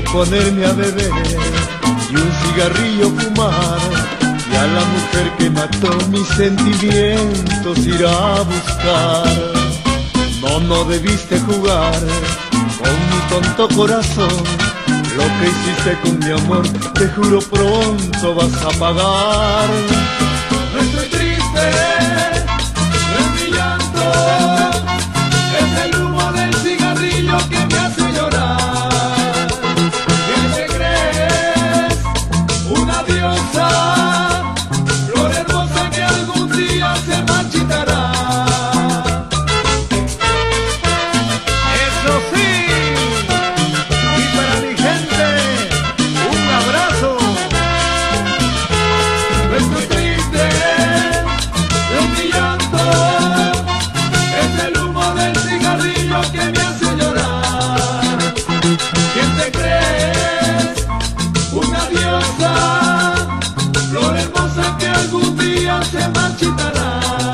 ponerme a beber y un cigarrillo fumar, y a la mujer que mató mis sentimientos ir a buscar. No, no debiste jugar con mi tonto corazón, lo que hiciste con mi amor, te juro pronto vas a pagar. No estoy triste, no es mi llanto, es el humo del cigarrillo que me hace llorar. ¿Quién te crees? Una diosa, flor hermosa que algún día se marchitará. Eso sí, y para mi gente, un abrazo. No estoy triste, no es mi llanto, es el humo del cigarrillo que me hace llorar. ¿Quién te crees? Una diosa, flor hermosa que algún día se marchitará.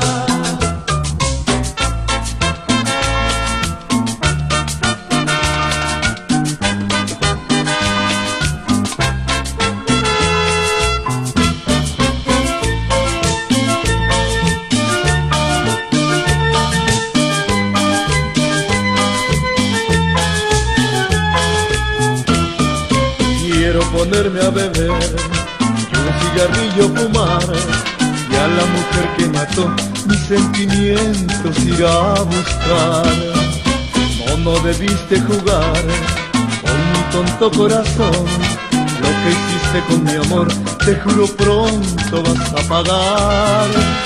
Quiero ponerme a beber y un cigarrillo fumar, y a la mujer que mató mis sentimientos ir a buscar. No, no debiste jugar con mi tonto corazón, lo que hiciste con mi amor, te juro pronto vas a pagar.